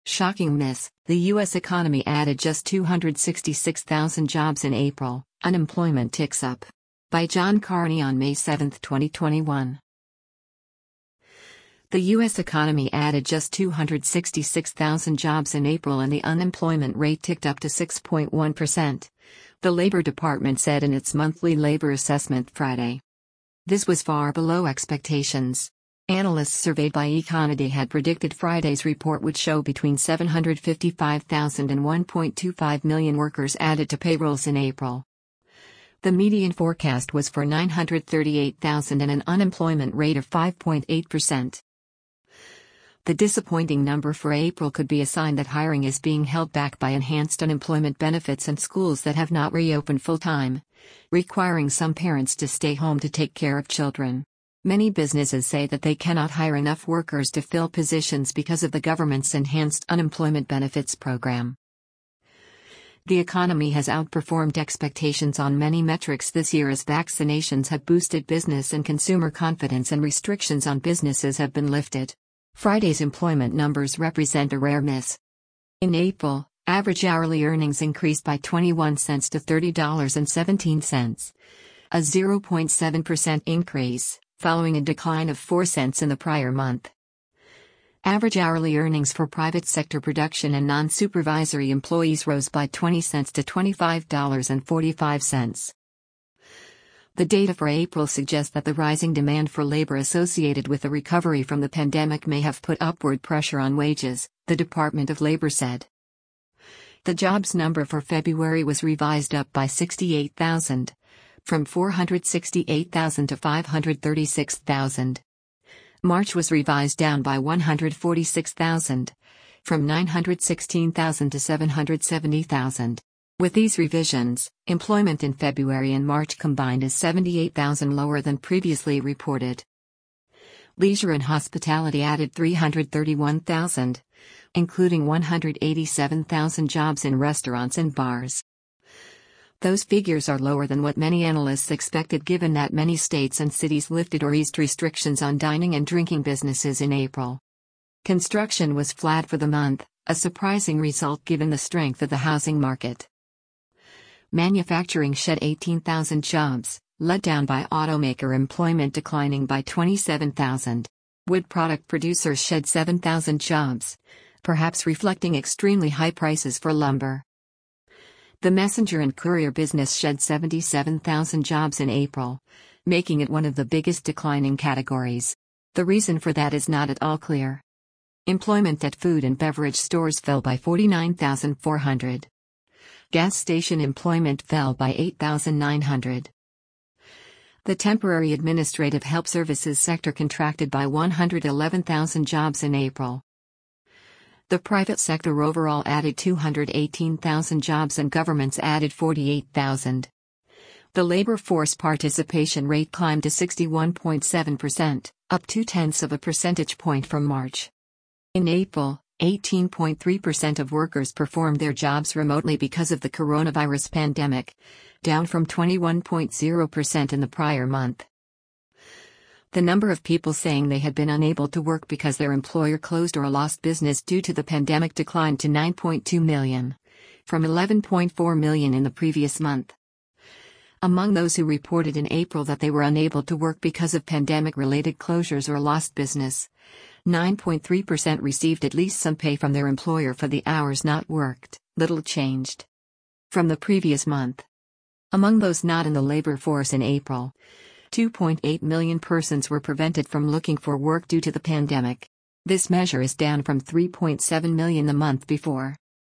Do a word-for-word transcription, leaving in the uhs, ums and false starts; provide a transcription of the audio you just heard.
Shocking miss, the U S economy added just two hundred sixty-six thousand jobs in April, unemployment ticks up. By John Carney on May seventh, twenty twenty-one. The U S economy added just two hundred sixty-six thousand jobs in April and the unemployment rate ticked up to six point one percent, the Labor Department said in its monthly labor assessment Friday. This was far below expectations. Analysts surveyed by Econoday had predicted Friday's report would show between seven hundred fifty-five thousand and one point two five million workers added to payrolls in April. The median forecast was for nine hundred thirty-eight thousand and an unemployment rate of five point eight percent. The disappointing number for April could be a sign that hiring is being held back by enhanced unemployment benefits and schools that have not reopened full-time, requiring some parents to stay home to take care of children. Many businesses say that they cannot hire enough workers to fill positions because of the government's enhanced unemployment benefits program. The economy has outperformed expectations on many metrics this year as vaccinations have boosted business and consumer confidence and restrictions on businesses have been lifted. Friday's employment numbers represent a rare miss. In April, average hourly earnings increased by twenty-one cents to thirty dollars and seventeen cents, a zero point seven percent increase, following a decline of four cents in the prior month. Average hourly earnings for private sector production and non-supervisory employees rose by twenty cents to twenty-five dollars and forty-five cents. The data for April suggests that the rising demand for labor associated with the recovery from the pandemic may have put upward pressure on wages, the Department of Labor said. The jobs number for February was revised up by sixty-eight thousand, from four hundred sixty-eight thousand to five hundred thirty-six thousand. March was revised down by one hundred forty-six thousand, from nine hundred sixteen thousand to seven hundred seventy thousand. With these revisions, employment in February and March combined is seventy-eight thousand lower than previously reported. Leisure and hospitality added three hundred thirty-one thousand, including one hundred eighty-seven thousand jobs in restaurants and bars. Those figures are lower than what many analysts expected given that many states and cities lifted or eased restrictions on dining and drinking businesses in April. Construction was flat for the month, a surprising result given the strength of the housing market. Manufacturing shed eighteen thousand jobs, led down by automaker employment declining by twenty-seven thousand. Wood product producers shed seven thousand jobs, perhaps reflecting extremely high prices for lumber. The messenger and courier business shed seventy-seven thousand jobs in April, making it one of the biggest declining categories. The reason for that is not at all clear. Employment at food and beverage stores fell by forty-nine thousand four hundred. Gas station employment fell by eight thousand nine hundred. The temporary administrative help services sector contracted by one hundred eleven thousand jobs in April. The private sector overall added two hundred eighteen thousand jobs and governments added forty-eight thousand. The labor force participation rate climbed to sixty-one point seven percent, up two-tenths of a percentage point from March. In April, eighteen point three percent of workers performed their jobs remotely because of the coronavirus pandemic, down from twenty-one point zero percent in the prior month. The number of people saying they had been unable to work because their employer closed or lost business due to the pandemic declined to nine point two million, from eleven point four million in the previous month. Among those who reported in April that they were unable to work because of pandemic-related closures or lost business, nine point three percent received at least some pay from their employer for the hours not worked, little changed from the previous month. Among those not in the labor force in April, two point eight million persons were prevented from looking for work due to the pandemic. This measure is down from three point seven million the month before.